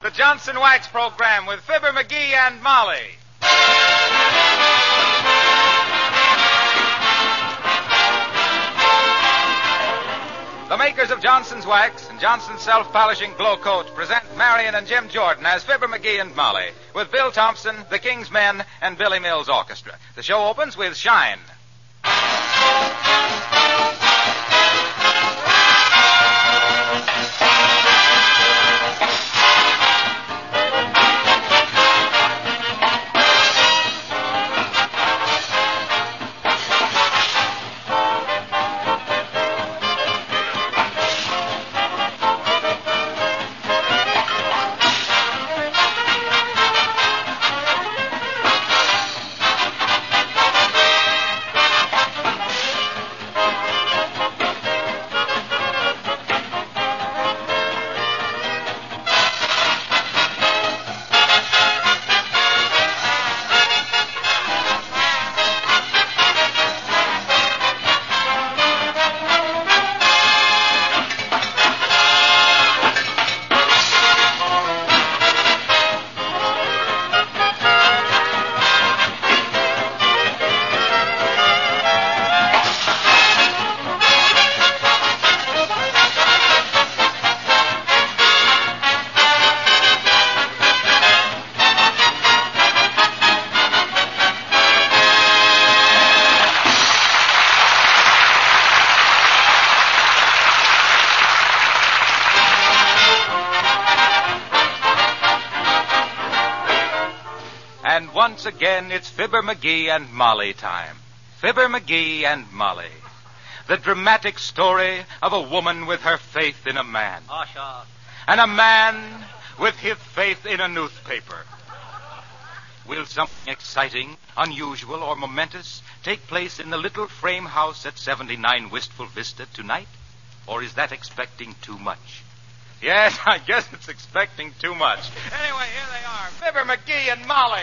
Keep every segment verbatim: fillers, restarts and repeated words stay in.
the Johnson Wax Program with Fibber McGee and Molly. The makers of Johnson's Wax and Johnson's Self-Polishing Glow Coat present Marion and Jim Jordan as Fibber McGee and Molly with Bill Thompson, the King's Men, and Billy Mills Orchestra. The show opens with Shine. And once again, it's Fibber McGee and Molly time. Fibber McGee and Molly. The dramatic story of a woman with her faith in a man. Oh, sure. And a man with his faith in a newspaper. Will something exciting, unusual, or momentous take place in the little frame house at seventy-nine Wistful Vista tonight? Or is that expecting too much? Yes, I guess it's expecting too much. Anyway, here they are, Fibber McGee and Molly.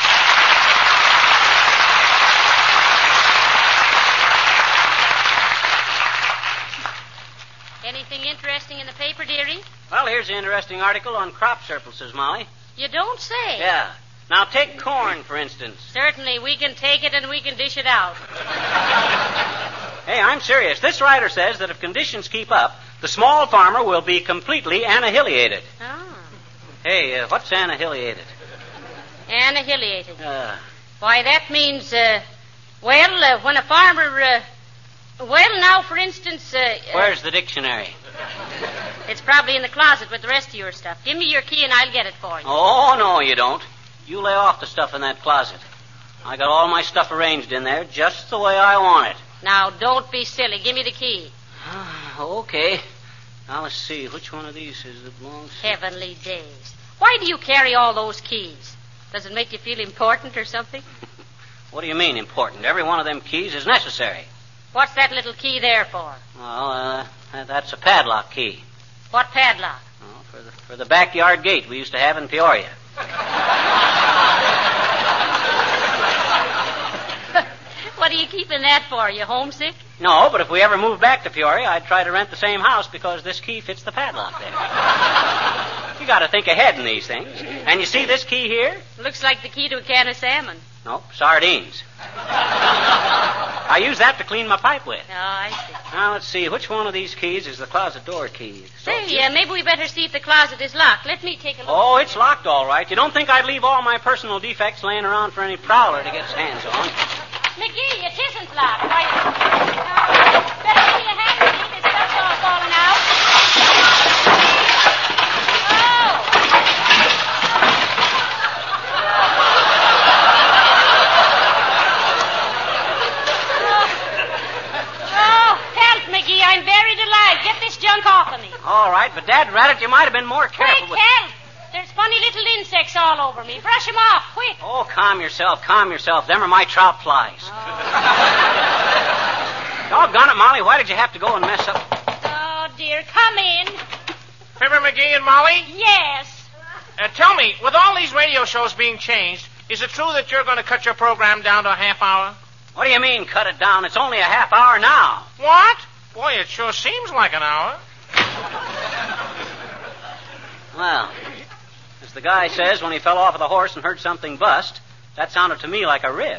Anything interesting in the paper, dearie? Well, here's an interesting article on crop surpluses, Molly. You don't say. Yeah. Now, take corn, for instance. Certainly, we can take it and we can dish it out. Hey, I'm serious. This writer says that if conditions keep up, the small farmer will be completely annihilated. Oh. Hey, uh, what's annihilated? Annihilated. Uh, Why, that means, uh, well, uh, when a farmer, uh, well, now, for instance... Uh, where's the dictionary? It's probably in the closet with the rest of your stuff. Give me your key and I'll get it for you. Oh, no, you don't. You lay off the stuff in that closet. I got all my stuff arranged in there just the way I want it. Now, don't be silly. Give me the key. Okay. Now, let's see. Which one of these is it belongs to? Heavenly days. Why do you carry all those keys? Does it make you feel important or something? What do you mean, important? Every one of them keys is necessary. What's that little key there for? Well, uh, that's a padlock key. What padlock? Oh, for the for the backyard gate we used to have in Peoria. What are you keeping that for? Are you homesick? No, but if we ever moved back to Peoria, I'd try to rent the same house because this key fits the padlock there. You got to think ahead in these things. And you see this key here? Looks like the key to a can of salmon. Nope, sardines. I use that to clean my pipe with. Oh, I see. Now, let's see. Which one of these keys is the closet door key? Say, yeah, uh, maybe we better see if the closet is locked. Let me take a look. Oh, it's locked all right. You don't think I'd leave all my personal defects laying around for any prowler to get his hands on? McGee, it isn't locked. Why, uh, better give me a hand, McGee. This stuff's all falling out. Oh! Oh, help, McGee. I'm buried alive. Get this junk off of me. All right, but Dad Rabbit, you might have been more careful Quick, with... help! There's funny little insects all over me. Brush them off, quick. Oh, calm yourself, calm yourself. Them are my trout flies. Oh. Doggone it, Molly. Why did you have to go and mess up? Oh, dear. Come in. Fibber McGee and Molly? Yes. Uh, tell me, with all these radio shows being changed, is it true that you're going to cut your program down to a half hour? What do you mean, cut it down? It's only a half hour now. What? Boy, it sure seems like an hour. Well, The guy says when he fell off of the horse and heard something bust, that sounded to me like a rib.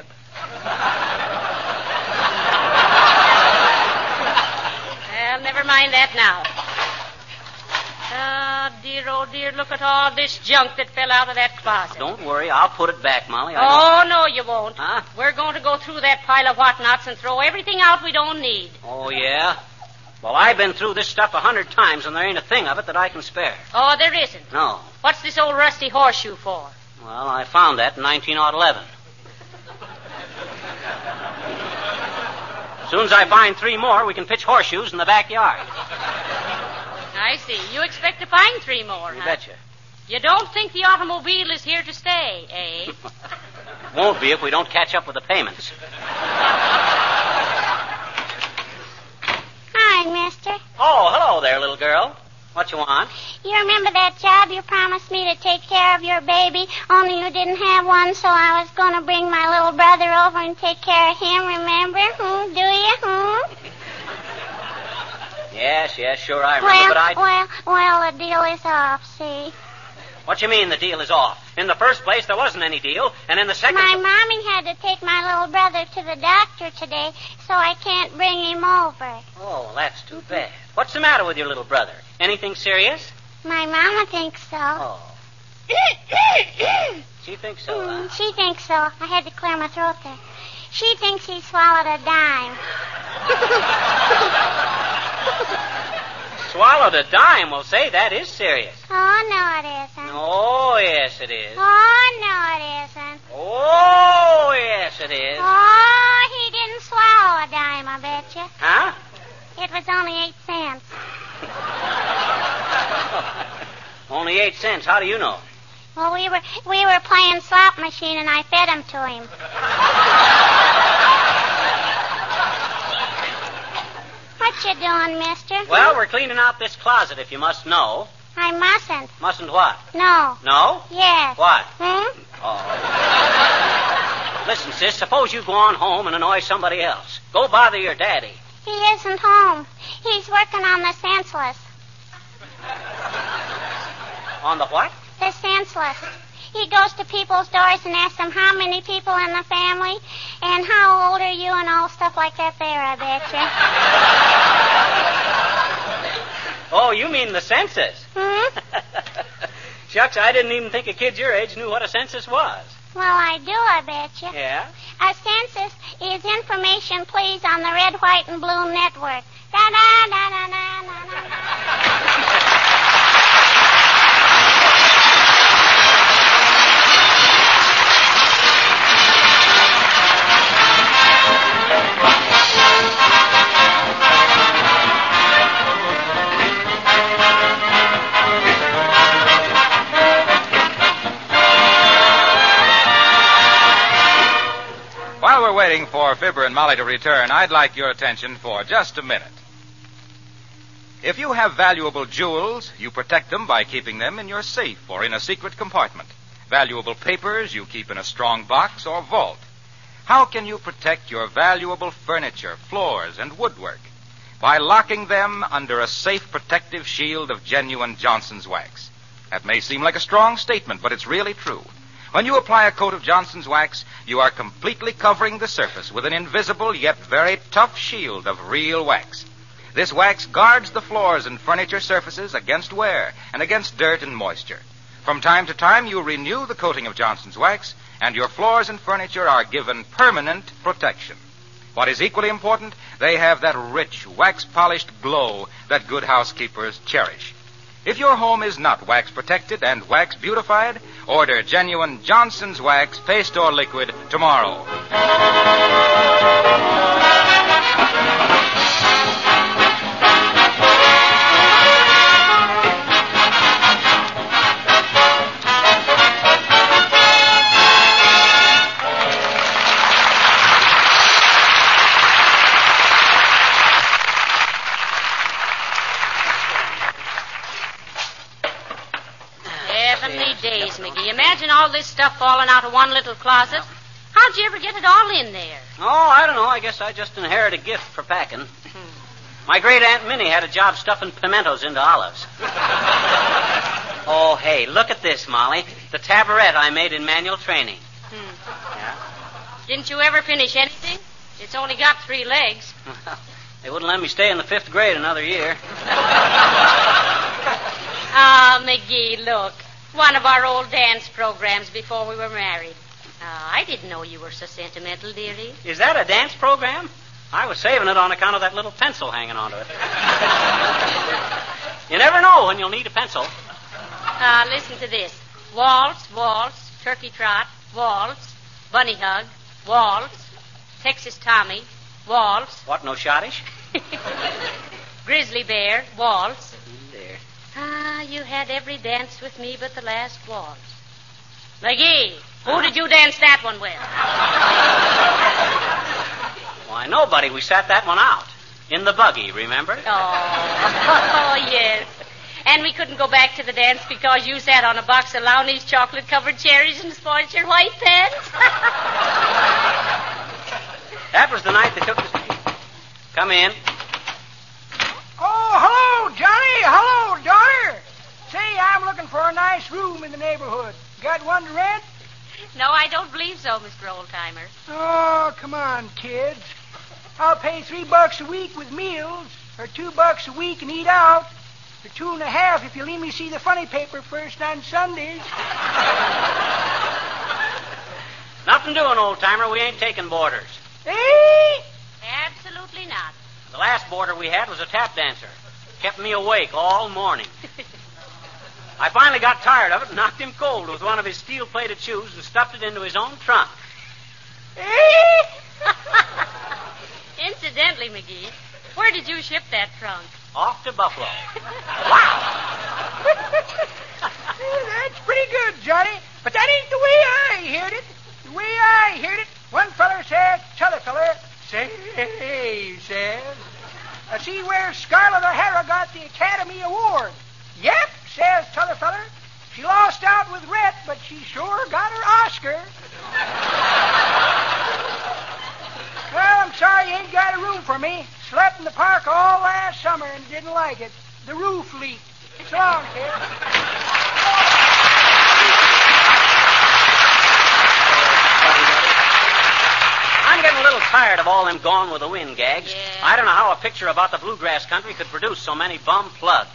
Well, never mind that now. Oh, dear, oh, dear, look at all this junk that fell out of that closet. Don't worry, I'll put it back, Molly. I Oh, no, you won't. Huh? We're going to go through that pile of whatnots and throw everything out we don't need. Oh, yeah? Well, I've been through this stuff a hundred times, and there ain't a thing of it that I can spare. Oh, there isn't. No. What's this old rusty horseshoe for? Well, I found that in nineteen eleven. As soon as I find three more, we can pitch horseshoes in the backyard. I see. You expect to find three more, You huh? betcha. You don't think the automobile is here to stay, eh? Won't be if we don't catch up with the payments. Hi, mister. Oh, hello there, little girl. What you want? You remember that job you promised me to take care of your baby, only you didn't have one, so I was going to bring my little brother over and take care of him, remember? Hmm, do you? Hmm? Yes, yes, sure, I remember, Well, but I... well, well, the deal is off, see? What you mean the deal is off? In the first place, there wasn't any deal, and in the second... My mommy had to take my little brother to the doctor today, so I can't bring him over. Oh, that's too bad. What's the matter with your little brother? Anything serious? My mama thinks so. Oh. She thinks so, Mm, huh? she thinks so. I had to clear my throat there. She thinks he swallowed a dime. Swallowed a dime, well, say, that is serious. Oh, no, it isn't. Oh, yes, it is. Oh, no, it isn't. Oh, yes, it is. Oh, he didn't swallow a dime, I bet you. Huh? It was only eight cents. Only eight cents. How do you know? Well, we were we were playing slot machine, and I fed him to him. What you doing, mister? Well, we're cleaning out this closet, if you must know. I mustn't. Mustn't what? No. No? Yes. What? Hmm? Oh. Listen, sis, suppose you go on home and annoy somebody else. Go bother your daddy. He isn't home. He's working on the senseless. On the what? The senseless. He goes to people's doors and asks them how many people in the family and how old are you and all stuff like that there, I bet you. Oh, you mean the census. Hmm? Shucks, I didn't even think a kid your age knew what a census was. Well, I do, I bet you. Yeah? A census is information, please, on the Red, White, and Blue Network. Da-da-da-da-da-da-da-da. While we're waiting for Fibber and Molly to return, I'd like your attention for just a minute. If you have valuable jewels, you protect them by keeping them in your safe or in a secret compartment. Valuable papers you keep in a strong box or vault. How can you protect your valuable furniture, floors, and woodwork? By locking them under a safe protective shield of genuine Johnson's wax. That may seem like a strong statement, but it's really true. When you apply a coat of Johnson's wax, you are completely covering the surface with an invisible yet very tough shield of real wax. This wax guards the floors and furniture surfaces against wear and against dirt and moisture. From time to time, you renew the coating of Johnson's wax, and your floors and furniture are given permanent protection. What is equally important, they have that rich, wax-polished glow that good housekeepers cherish. If your home is not wax-protected and wax-beautified, order genuine Johnson's Wax, paste or liquid, tomorrow. Heavenly days, Mickey. Imagine all this stuff falling out of one little closet. How'd you ever get it all in there? Oh, I don't know. I guess I just inherited a gift for packing. My great Aunt Minnie had a job stuffing pimentos into olives. Oh, hey, look at this, Molly. The tabaret I made in manual training. Hmm. Yeah? Didn't you ever finish anything? It's only got three legs. They wouldn't let me stay in the fifth grade another year. Ah, McGee, look. One of our old dance programs before we were married. Oh, I didn't know you were so sentimental, dearie. Is that a dance program? I was saving it on account of that little pencil hanging onto it. You never know when you'll need a pencil. Ah, listen to this. Waltz, waltz, turkey trot, waltz, bunny hug, waltz, Texas Tommy, waltz. What, no schottisch? Grizzly bear, waltz. There. Ah, you had every dance with me but the last waltz. McGee, who did you dance that one with? Why, nobody. We sat that one out. In the buggy, remember? Oh, oh yes. And we couldn't go back to the dance because you sat on a box of Lowney's chocolate-covered cherries and spoiled your white pants. That was the night they took us. Come in. Oh, hello, Johnny. Hello, daughter. Say, I'm looking for a nice room in the neighborhood. Got one to rent? No, I don't believe so, Mister Oldtimer. Oh, come on, kids. I'll pay three bucks a week with meals, or two bucks a week and eat out, or two and a half if you let me see the funny paper first on Sundays. Nothing doing, old-timer. We ain't taking boarders. Eh? Absolutely not. The last boarder we had was a tap dancer. Kept me awake all morning. I finally got tired of it and knocked him cold with one of his steel-plated shoes and stuffed it into his own trunk. Eh? Incidentally, McGee, where did you ship that trunk? Off to Buffalo. Wow! That's pretty good, Johnny. But that ain't the way I heard it. The way I heard it, one feller said, t'other feller, say, he says, I see where Scarlett O'Hara got the Academy Award. Yep, says t'other feller. She lost out with Rhett, but she sure got her Oscar. Well, I'm sorry you ain't got a room for me. Slept in the park all last summer and didn't like it. The roof leaked. So long, kid. I'm getting a little tired of all them Gone with the Wind gags. Yeah. I don't know how a picture about the bluegrass country could produce so many bum plugs.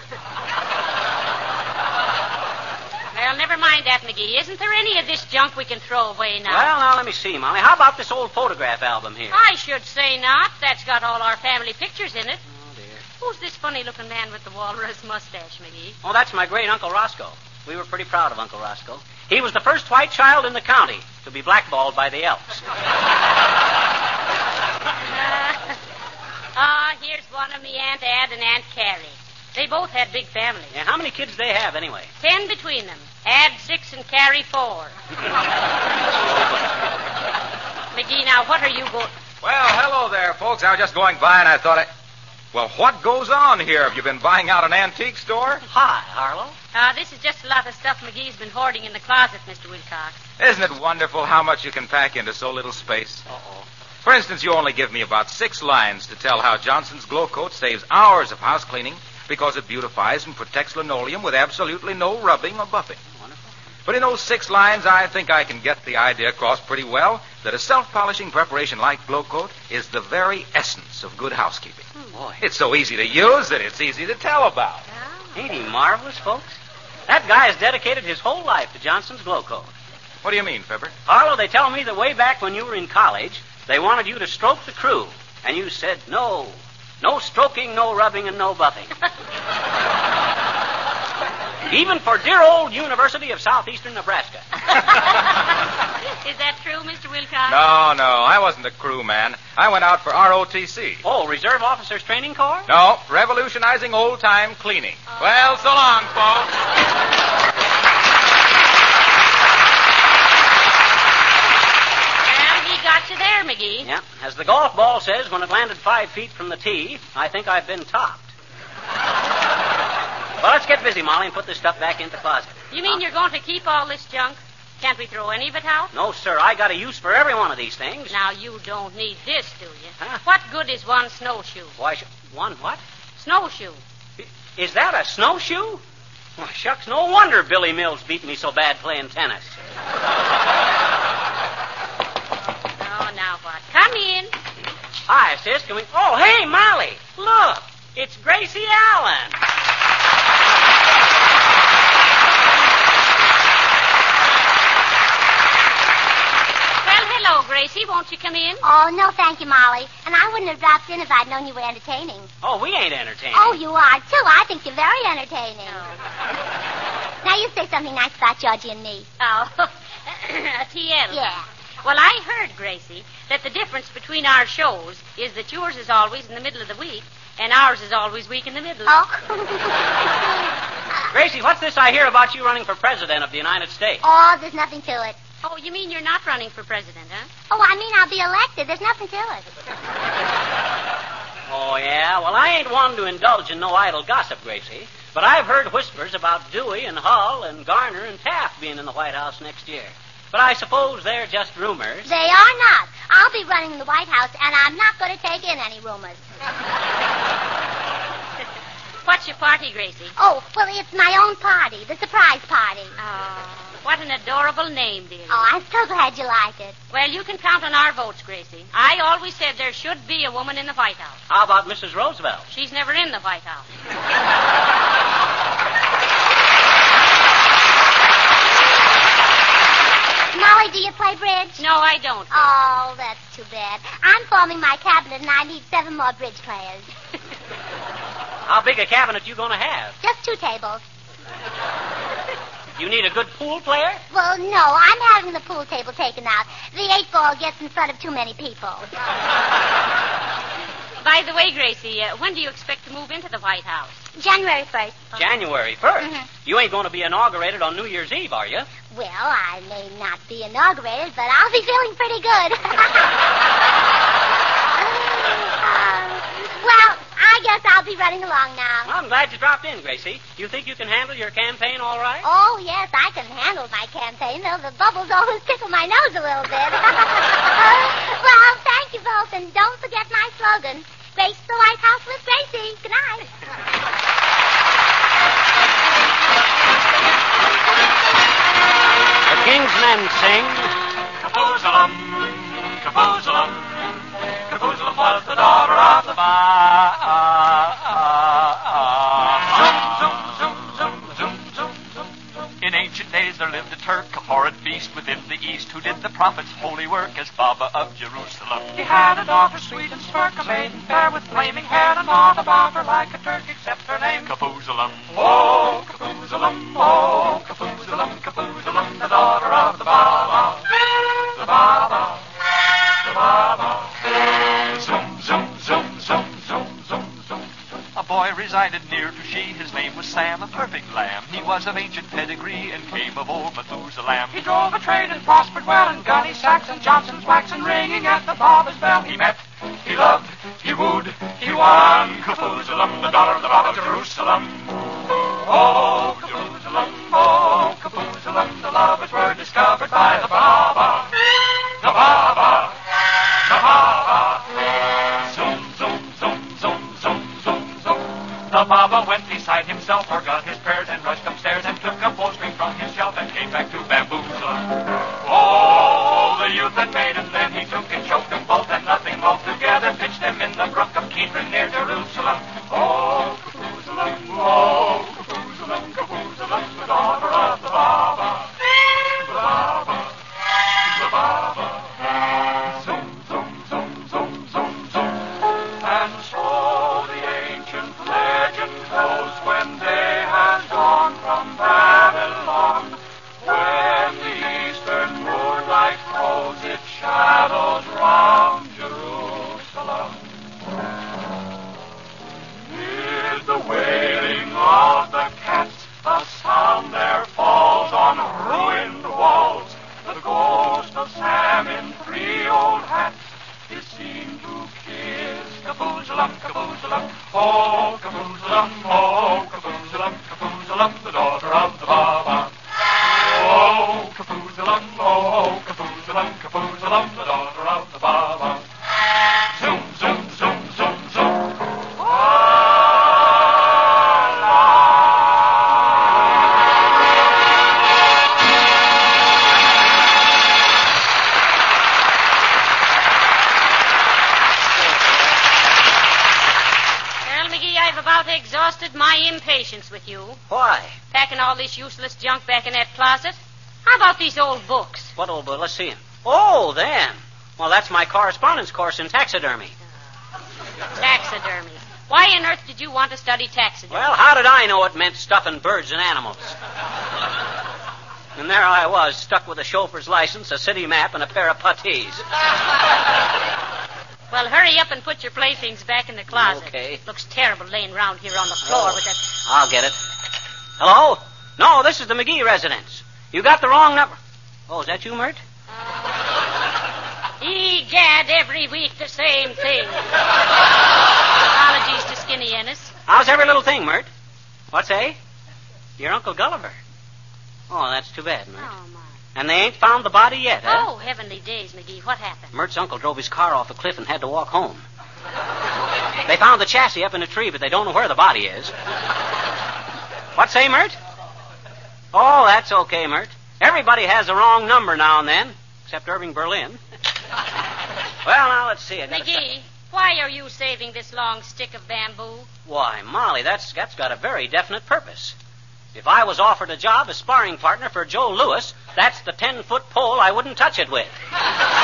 Well, never mind that, McGee. Isn't there any of this junk we can throw away now? Well, now, let me see, Molly. How about this old photograph album here? I should say not. That's got all our family pictures in it. Oh, dear. Who's this funny-looking man with the walrus mustache, McGee? Oh, that's my great Uncle Roscoe. We were pretty proud of Uncle Roscoe. He was the first white child in the county to be blackballed by the Elks. Ah, uh, here's one of me Aunt Ad and Aunt Carrie. They both had big families. Yeah, how many kids they have, anyway? Ten between them. Add six and carry four. McGee, now, what are you going... Well, hello there, folks. I was just going by and I thought I... Well, what goes on here? Have you been buying out an antique store? Hi, Harlow. Uh, this is just a lot of stuff McGee's been hoarding in the closet, Mister Wilcox. Isn't it wonderful how much you can pack into so little space? Uh-oh. For instance, you only give me about six lines to tell how Johnson's Glow Coat saves hours of house cleaning because it beautifies and protects linoleum with absolutely no rubbing or buffing. Wonderful. But in those six lines, I think I can get the idea across pretty well that a self-polishing preparation like Glow Coat is the very essence of good housekeeping. Oh, boy. It's so easy to use that it's easy to tell about. Oh. Ain't he marvelous, folks? That guy has dedicated his whole life to Johnson's Glow Coat. What do you mean, Fibber? Harlow, they tell me that way back when you were in college, they wanted you to stroke the crew. And you said, no. No stroking, no rubbing, and no buffing. Even for dear old University of Southeastern Nebraska. Is that true, Mister Wilcox? No, no, I wasn't a crew man. I went out for R O T C. Oh, Reserve Officers Training Corps? No, revolutionizing old-time cleaning. Oh. Well, so long, folks. Well, he got you there, McGee. Yeah. As the golf ball says, when it landed five feet from the tee, I think I've been topped. Well, let's get busy, Molly, and put this stuff back in the closet. You mean Huh? you're going to keep all this junk? Can't we throw any of it out? No, sir. I got a use for every one of these things. Now, you don't need this, do you? Huh? What good is one snowshoe? Why, sh- one what? Snowshoe. Is that a snowshoe? Well, shucks, no wonder Billy Mills beat me so bad playing tennis. Oh, now what? Come in. Hi, sis. Can we... Oh, hey, Molly. Look. It's Gracie Allen. Well, hello, Gracie. Won't you come in? Oh, no, thank you, Molly. And I wouldn't have dropped in if I'd known you were entertaining. Oh, we ain't entertaining. Oh, you are, too. I think you're very entertaining. Oh. Now, you say something nice about Georgie and me. Oh, T L. Yeah. Well, I heard, Gracie, that the difference between our shows is that yours is always in the middle of the week, and ours is always week in the middle. Oh. Gracie, what's this I hear about you running for president of the United States? Oh, there's nothing to it. Oh, you mean you're not running for president, huh? Oh, I mean I'll be elected. There's nothing to it. Oh, yeah? Well, I ain't one to indulge in no idle gossip, Gracie. But I've heard whispers about Dewey and Hull and Garner and Taft being in the White House next year. But I suppose they're just rumors. They are not. I'll be running the White House, and I'm not going to take in any rumors. What's your party, Gracie? Oh, well, it's my own party, the surprise party. Oh, what an adorable name, dearie. Oh, I'm so glad you like it. Well, you can count on our votes, Gracie. I always said there should be a woman in the White House. How about Missus Roosevelt? She's never in the White House. Molly, do you play bridge? No, I don't. Oh, that's too bad. I'm forming my cabinet, and I need seven more bridge players. How big a cabinet you going to have? Just two tables. You need a good pool player? Well, no, I'm having the pool table taken out. The eight ball gets in front of too many people. By the way, Gracie, uh, when do you expect to move into the White House? January first. January first? Mm-hmm. You ain't going to be inaugurated on New Year's Eve, are you? Well, I may not be inaugurated, but I'll be feeling pretty good. um, well, I guess I'll be running along now. Well, I'm glad you dropped in, Gracie. You think you can handle your campaign all right? Oh, yes, I can handle my campaign, though the bubbles always tickle my nose a little bit. Well, thank you both, and don't forget my slogan, Grace the White House with Gracie. Good night. The King's Men sing... Kaboozalum, Kaboozalum, Kaboozalum was the daughter of the bar. Zoom, zoom, zoom, zoom, zoom, zoom, zoom. In ancient days there lived a Turk, a horrid beast within the East, who did the prophet's holy work as Baba of Jerusalem. He had a daughter sweet and smirk, a maiden fair with flaming hair, and all about her like a Turk except her name. Kaboozalum, oh, Kaboozalum, oh, Kaboozalum, Kaboozalum, the daughter of the Baba, the Baba, the Baba. Zoom, zoom, zoom, zoom, zoom, zoom, zoom. A boy resided near to she, his name was Sam, a perfect lamb. He was of ancient pedigree and came of old Methuselah. He drove a trade and prospered well, and Gunny Sacks and Johnson's waxen ringing at the Baba's bell. He met, he loved, he wooed, he won. Kaboozalum, the daughter of the Baba of Jerusalem. Oh, Jerusalem, oh, Kaboozalum, the lovers were discovered by the Baba, the Baba, the Baba. Zoom, zoom, zoom, zoom, zoom, zoom, zoom. The Baba went beside himself, forgot his prayers, and rushed upstairs and took a bowstring from his shelf and came back to Bamboozle. Oh, the youth and maiden then he took and choked them both, and nothing both together pitched them in the brook of Kidron near Jerusalem. Oh, Kaboozalum, oh, Kaboozalum, Kaboozalum, the daughter of the Baba, the Baba, the Baba. Zoom, zoom, zoom, zoom, zoom, zoom. And so the ancient legend goes, when they had gone from Babylon, when the eastern moonlight throws its shadows round Jerusalem, mid the wailing of the cats, a sound there falls on ruined walls. The ghost of Sam in three old hats is seen to kiss. Kaboozalum, Kaboozalum, oh, Kaboozalum, oh, Kaboozalum, Kaboozalum, the daughter of the Baba. Oh, Kaboozalum, oh, Kaboozalum, Kaboozalum, the daughter of the Baba. Zoom, zoom, zoom, zoom, zoom. Ah, la. exhausted my impatience with you. Why? Packing all this useless junk back in that closet. How about these old books? What old book? Let's see him. Oh, them. Well, that's my correspondence course in taxidermy. Taxidermy. Why on earth did you want to study taxidermy? Well, how did I know it meant stuffing birds and animals? And there I was, stuck with a chauffeur's license, a city map, and a pair of puttees. Well, hurry up and put your playthings back in the closet. Okay. Looks terrible laying around here on the floor Oh, with that... I'll get it. Hello? No, this is the McGee residence. You got the wrong number. Oh, is that you, Mert? Egad, every week the same thing. Apologies to Skinny Ennis. How's every little thing, Mert? What's say? Your Uncle Gulliver. Oh, that's too bad, Mert. Oh, my. And they ain't found the body yet, huh? Oh, heavenly days, McGee. What happened? Mert's uncle drove his car off a cliff and had to walk home. They found the chassis up in a tree, but they don't know where the body is. What say, Mert? Oh, that's okay, Mert. Everybody has the wrong number now and then, except Irving Berlin. Well, now, let's see. I gotta McGee, start- why are you saving this long stick of bamboo? Why, Molly, that's, that's got a very definite purpose. If I was offered a job as sparring partner for Joe Louis, that's the ten-foot pole I wouldn't touch it with. See,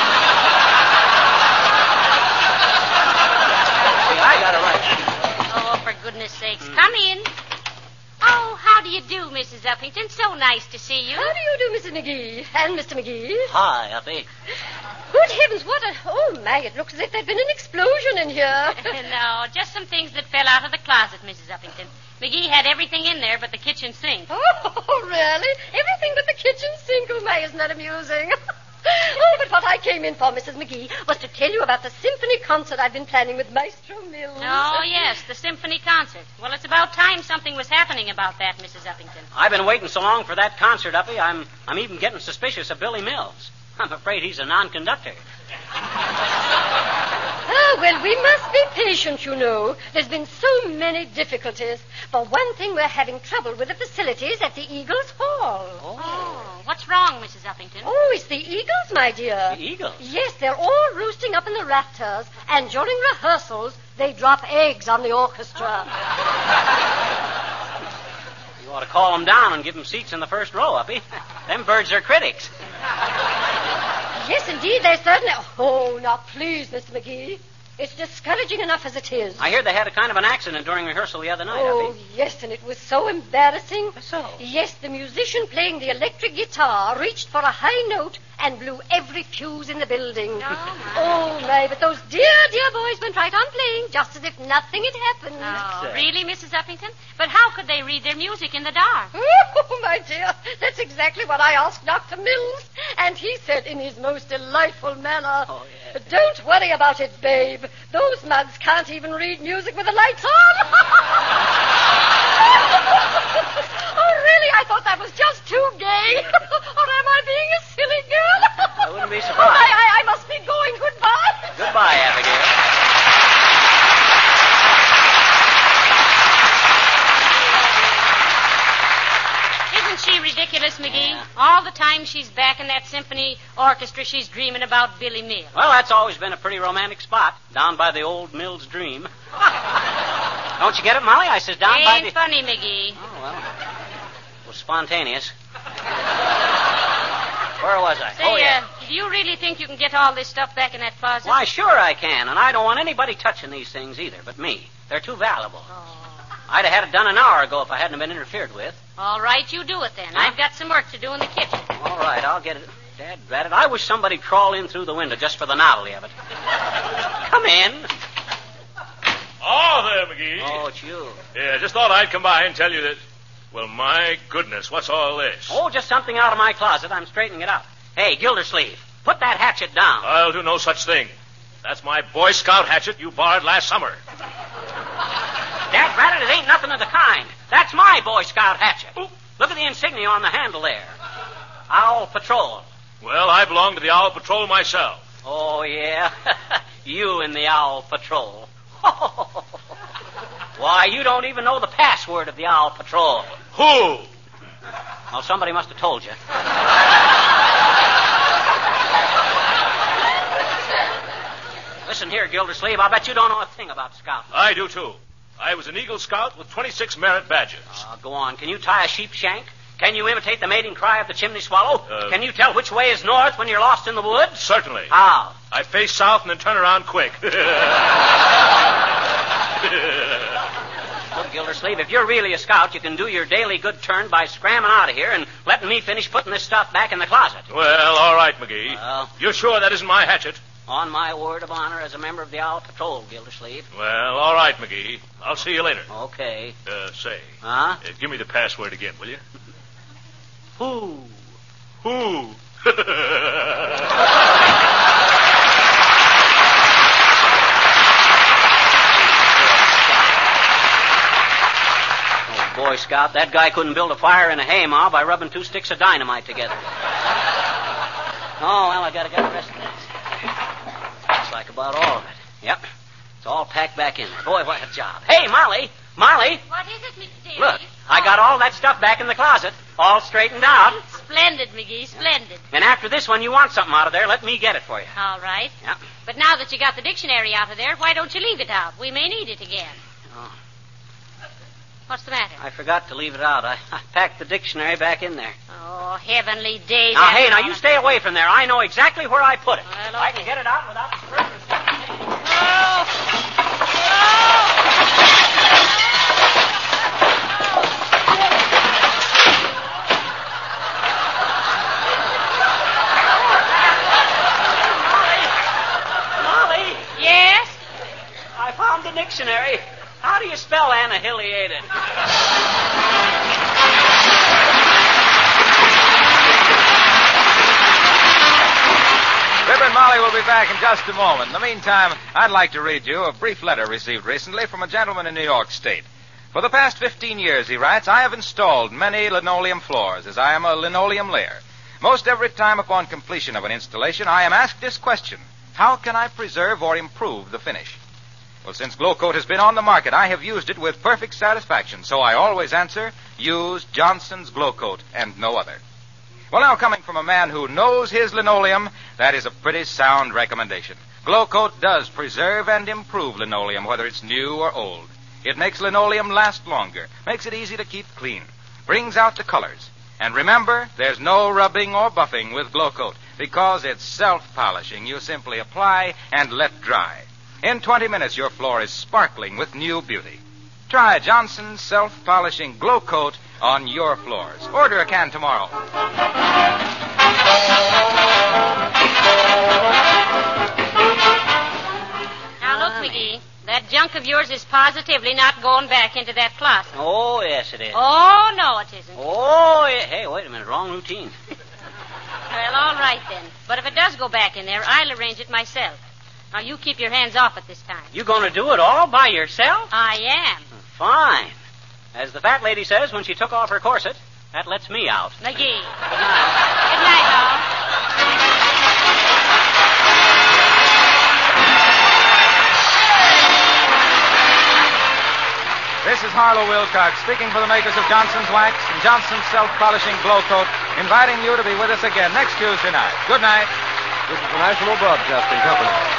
I got it right. Oh, for goodness sakes. Mm. Come in. Oh, how do you do, Missus Uppington? So nice to see you. How do you do, Missus McGee? And Mister McGee? Hi, Uppy. Good heavens, what a... Oh, my, it looks as if there'd been an explosion in here. No, just some things that fell out of the closet, Missus Uppington. McGee had everything in there but the kitchen sink. Oh, really? Everything but the kitchen sink. Oh, my, isn't that amusing? Oh, but what I came in for, Missus McGee, was to tell you about the symphony concert I've been planning with Maestro Mills. Oh, yes, the symphony concert. Well, it's about time something was happening about that, Missus Uppington. I've been waiting so long for that concert, Uppy, I'm, I'm even getting suspicious of Billy Mills. I'm afraid he's a non-conductor. Oh, well, we must be patient, you know. There's been so many difficulties. For one thing, we're having trouble with the facilities at the Eagles Hall. Oh, oh what's wrong, Missus Uppington? Oh, it's the Eagles, my dear. The Eagles? Yes, they're all roosting up in the rafters, and during rehearsals, they drop eggs on the orchestra. You ought to call them down and give them seats in the first row, Uppy. Them birds are critics. Yes, indeed, they certainly... Oh, now, please, Mister McGee. It's discouraging enough as it is. I hear they had a kind of an accident during rehearsal the other night, Oh, Uppy. yes, and it was so embarrassing. So? Yes, the musician playing the electric guitar reached for a high note and blew every fuse in the building. Oh, my. Oh, my, but those dear, dear boys went right on playing, just as if nothing had happened. Oh, really, Missus Uppington? But how could they read their music in the dark? Oh, my dear, that's exactly what I asked Doctor Mills. And he said in his most delightful manner, Oh, yes. Don't worry about it, babe. Those mugs can't even read music with the lights on. Oh, really? I thought that was just too gay. Or am I being a silly girl? I wouldn't be surprised. Oh, I, I, I must be going. Goodbye. Goodbye, Abigail. Isn't she ridiculous, McGee? Yeah. All the time she's back in that symphony orchestra, she's dreaming about Billy Mills. Well, that's always been a pretty romantic spot, down by the old Mills Dream. Don't you get it, Molly? I says down Ain't by the... funny, McGee. Oh, well. It was spontaneous. Where was I? Say, oh, yeah. uh, do you really think you can get all this stuff back in that closet? Why, sure I can, and I don't want anybody touching these things either, but me. They're too valuable. Oh. I'd have had it done an hour ago if I hadn't been interfered with. All right, you do it then. Huh? I've got some work to do in the kitchen. All right, I'll get it. Dad, rat it. I wish somebody'd crawl in through the window just for the novelty of it. Come in. Oh, there, McGee. Oh, it's you. Yeah, just thought I'd come by and tell you that... Well, my goodness, what's all this? Oh, just something out of my closet. I'm straightening it up. Hey, Gildersleeve, put that hatchet down. I'll do no such thing. That's my Boy Scout hatchet you borrowed last summer. Dad, rat it, it ain't nothing of the kind. That's my Boy Scout hatchet. Ooh. Look at the insignia on the handle there. Owl Patrol. Well, I belong to the Owl Patrol myself. Oh, yeah? You in the Owl Patrol. Why, you don't even know the password of the Owl Patrol. Who? Well, somebody must have told you. Listen here, Gildersleeve, I bet you don't know a thing about scouting. I do, too. I was an Eagle Scout with twenty-six merit badges. Uh, go on. Can you tie a sheep shank? Can you imitate the mating cry of the chimney swallow? Uh, Can you tell which way is north when you're lost in the woods? Certainly. How? I face south and then turn around quick. Look, Gildersleeve, if you're really a scout, you can do your daily good turn by scramming out of here and letting me finish putting this stuff back in the closet. Well, all right, McGee. Well, you're sure that isn't my hatchet? On my word of honor as a member of the Owl Patrol, Gildersleeve. Well, all right, McGee. I'll see you later. Okay. Uh, say. Huh? Uh, give me the password again, will you? Who? Who? Oh, Boy Scout, that guy couldn't build a fire in a haymow by rubbing two sticks of dynamite together. Oh, well, I gotta get the rest of this. Looks like about all of it. Yep. It's all packed back in there. Boy, what a job. Hey, Molly! Molly! What is it, Mister Daly? Look, I got all that stuff back in the closet, all straightened out. Splendid, McGee, splendid. And after this one, you want something out of there, let me get it for you. All right. Yeah. But now that you got the dictionary out of there, why don't you leave it out? We may need it again. Oh. What's the matter? I forgot to leave it out. I, I packed the dictionary back in there. Oh, heavenly days. Now, hey, now you stay away from there. I know exactly where I put it. Well, I okay. can get it out without disturbing the stuff. Oh! Molly! Yes? I found the dictionary. How do you spell annihilated? Fib and Molly will be back in just a moment. In the meantime, I'd like to read you a brief letter received recently from a gentleman in New York State. For the past fifteen years, he writes, I have installed many linoleum floors, as I am a linoleum layer. Most every time upon completion of an installation, I am asked this question: how can I preserve or improve the finish? Well, since Glow Coat has been on the market, I have used it with perfect satisfaction, so I always answer, use Johnson's Glow Coat and no other. Well, now, coming from a man who knows his linoleum, that is a pretty sound recommendation. Glow Coat does preserve and improve linoleum, whether it's new or old. It makes linoleum last longer, makes it easy to keep clean, brings out the colors. And remember, there's no rubbing or buffing with Glow Coat, because it's self-polishing. You simply apply and let dry. In twenty minutes, your floor is sparkling with new beauty. Try Johnson's self-polishing Glow Coat on your floors. Order a can tomorrow. Now, look, McGee, that junk of yours is positively not going back into that closet. Oh, yes, it is. Oh, no, it isn't. Oh, yeah. Hey, wait a minute. Wrong routine. Well, all right, then. But if it does go back in there, I'll arrange it myself. Now, you keep your hands off it this time. You going to do it all by yourself? I am. Fine. As the fat lady says when she took off her corset, that lets me out. McGee. Good night. Good night, all. This is Harlow Wilcox, speaking for the makers of Johnson's Wax and Johnson's Self-Polishing Glow Coat, inviting you to be with us again next Tuesday night. Good night. This is the National Broadcasting Company.